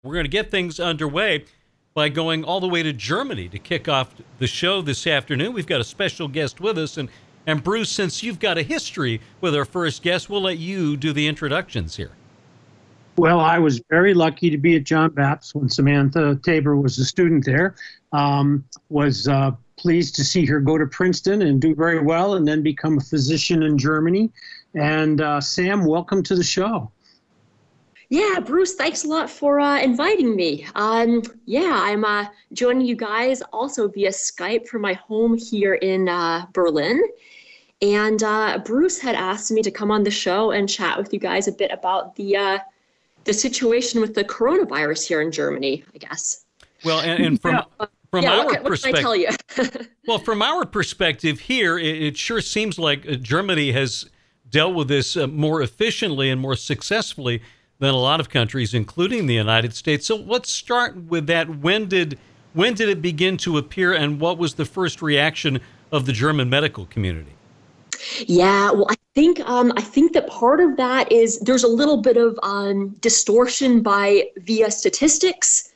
We're going to get things underway by going all the way to Germany to kick off the show this afternoon. We've got a special guest with us. And Bruce, since you've got a history with our first guest, we'll let you do the introductions here. Well, I was very lucky to be at John Baptist when Samantha Tabor was a student there. Was pleased to see her go to Princeton and do very well and then become a physician in Germany. And Sam, welcome to the show. Yeah, Bruce, thanks a lot for inviting me. I'm joining you guys also via Skype from my home here in Berlin. And Bruce had asked me to come on the show and chat with you guys a bit about the situation with the coronavirus here in Germany, I guess. Well, and from our perspective, what can I tell you? Well, from our perspective here, it sure seems like Germany has dealt with this more efficiently and more successfully than a lot of countries, including the United States. So let's start with that. When did it begin to appear, and what was the first reaction of the German medical community? Yeah, well, I think that part of that is there's a little bit of distortion via statistics.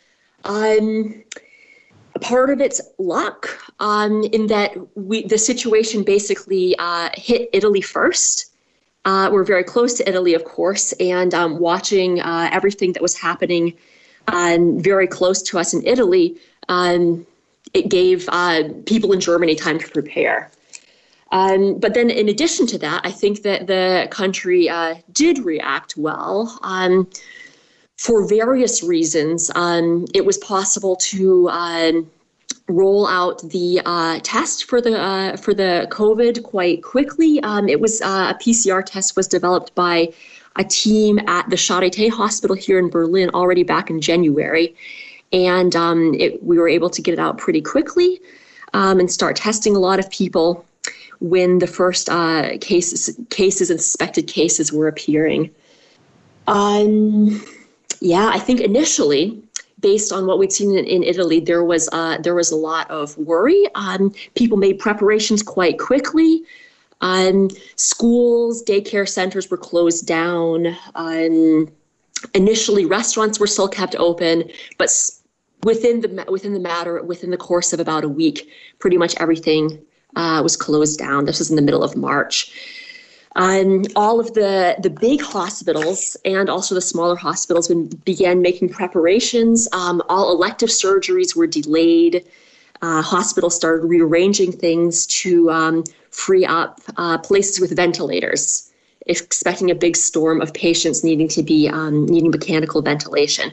Part of it's luck, in that the situation basically hit Italy first. We're very close to Italy, of course, and watching everything that was happening very close to us in Italy, it gave people in Germany time to prepare. But then in addition to that, I think that the country did react well. For various reasons, it was possible to roll out the test for the COVID quite quickly. It was a PCR test was developed by a team at the Charité Hospital here in Berlin already back in January, and we were able to get it out pretty quickly and start testing a lot of people when the first cases and suspected cases were appearing. I think initially, based on what we'd seen in Italy, there was a lot of worry. People made preparations quite quickly. Schools, daycare centers were closed down. Initially, restaurants were still kept open, but within the course of about a week, pretty much everything was closed down. This was in the middle of March. All of the big hospitals and also the smaller hospitals began making preparations. All elective surgeries were delayed. Hospitals started rearranging things to free up places with ventilators, expecting a big storm of patients needing mechanical ventilation.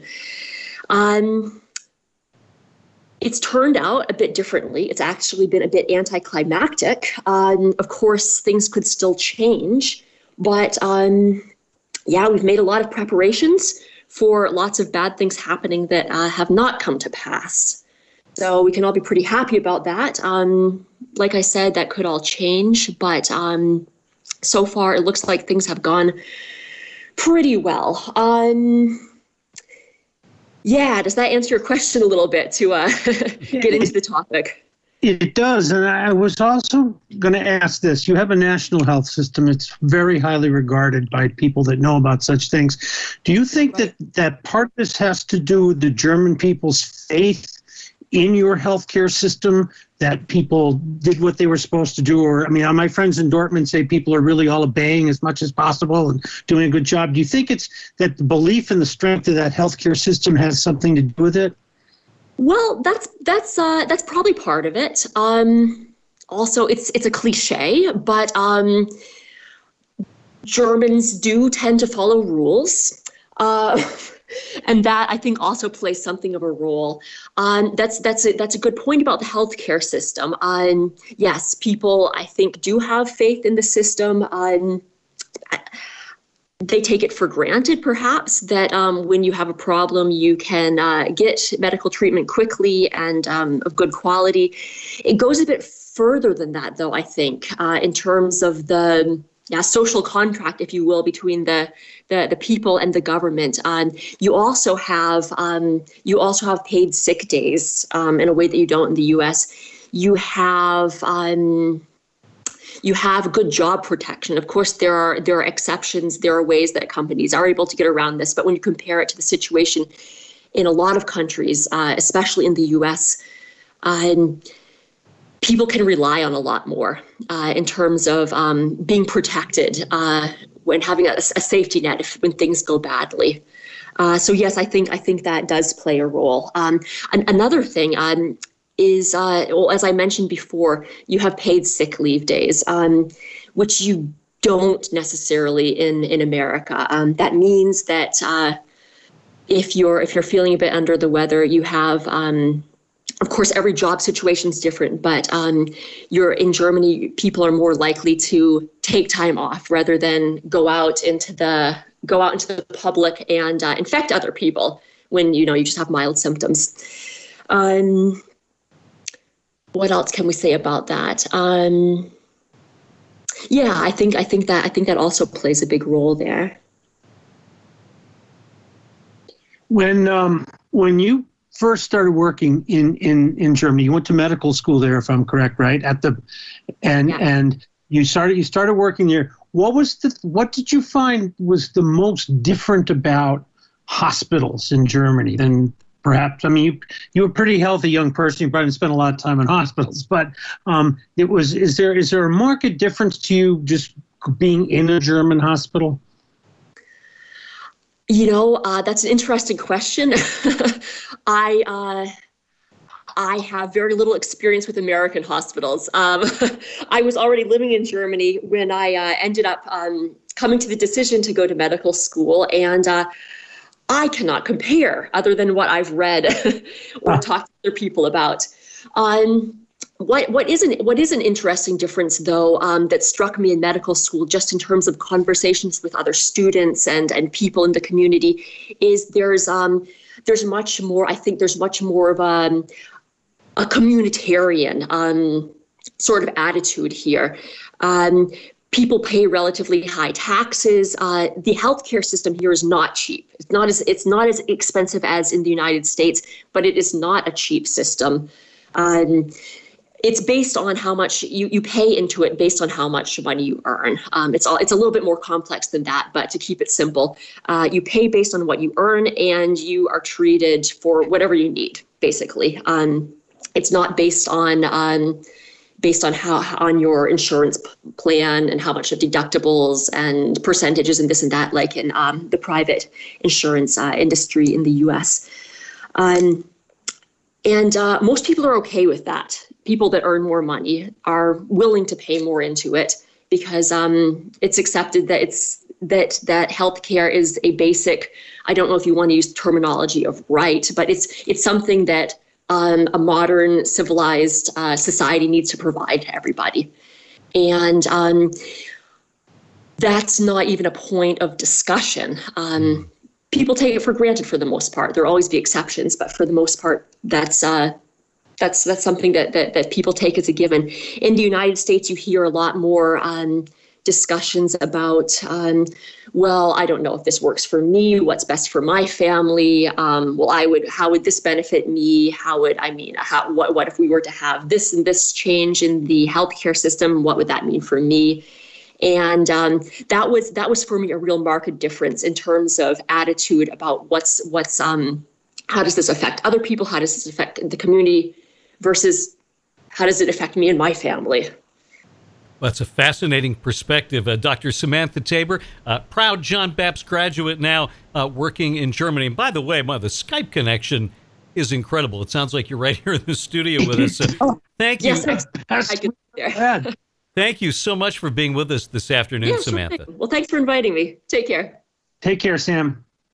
It's turned out a bit differently. It's actually been a bit anticlimactic. Of course, things could still change, but we've made a lot of preparations for lots of bad things happening that have not come to pass. So we can all be pretty happy about that. Like I said, that could all change, but so far it looks like things have gone pretty well. Does that answer your question a little bit to get into the topic? It does. And I was also going to ask this. You have a national health system. It's very highly regarded by people that know about such things. Do you think that part of this has to do with the German people's faith in your healthcare system, that people did what they were supposed to do? Or, my friends in Dortmund say people are really all obeying as much as possible and doing a good job. Do you think it's that the belief in the strength of that healthcare system has something to do with it? Well, that's probably part of it. Also, it's a cliche, but Germans do tend to follow rules. And that, I think, also plays something of a role. That's a good point about the healthcare system. Yes, people, I think, do have faith in the system. They take it for granted, perhaps, that when you have a problem, you can get medical treatment quickly and of good quality. It goes a bit further than that, though, I think, in terms of the social contract, if you will, between the people and the government. You also have paid sick days in a way that you don't in the U.S. You have good job protection. Of course, there are exceptions. There are ways that companies are able to get around this. But when you compare it to the situation in a lot of countries, especially in the U.S., people can rely on a lot more in terms of being protected when having a safety net when things go badly. So yes, I think that does play a role. Another thing is, well, as I mentioned before, you have paid sick leave days, which you don't necessarily in America. That means that if you're feeling a bit under the weather, you have, of course, every job situation is different, but you're in Germany, people are more likely to take time off rather than go out into the public and infect other people when you just have mild symptoms. What else can we say about that? Yeah, I think that also plays a big role there. When you first started working in Germany, you went to medical school there, if I'm correct, right? And you started working there. What did you find was the most different about hospitals in Germany than perhaps? I mean, you were a pretty healthy young person. You probably didn't spend a lot of time in hospitals, but is there a marked difference to you just being in a German hospital? That's an interesting question. I have very little experience with American hospitals. I was already living in Germany when I ended up coming to the decision to go to medical school, and I cannot compare other than what I've read or talked to other people about. What is an interesting difference, though, that struck me in medical school, just in terms of conversations with other students and people in the community, is there's much more. I think there's much more of a communitarian sort of attitude here. People pay relatively high taxes. The healthcare system here is not cheap. It's not as expensive as in the United States, but it is not a cheap system. It's based on how much you pay into it, based on how much money you earn. It's a little bit more complex than that, but to keep it simple, you pay based on what you earn, and you are treated for whatever you need, basically. It's not based on how on your insurance plan and how much of deductibles and percentages and this and that, like in the private insurance industry in the U.S. And most people are okay with that. People that earn more money are willing to pay more into it because it's accepted that that healthcare is a basic. I don't know if you want to use terminology of right, but it's something that a modern civilized society needs to provide to everybody, and that's not even a point of discussion. People take it for granted for the most part. There'll always be exceptions, but for the most part, that's something that people take as a given. In the United States, you hear a lot more discussions about, well, I don't know if this works for me. What's best for my family? How would this benefit me? What if we were to have this and this change in the healthcare system? What would that mean for me? And that was for me a real marked difference in terms of attitude about how does this affect other people? How does this affect the community versus how does it affect me and my family? Well, that's a fascinating perspective. Dr. Samantha Tabor, proud John Baptist graduate now working in Germany. And by the way, the Skype connection is incredible. It sounds like you're right here in the studio with us. Thank you. Yes, I could be there. Thank you so much for being with us this afternoon, Samantha. Sure. Well, thanks for inviting me. Take care. Take care, Sam.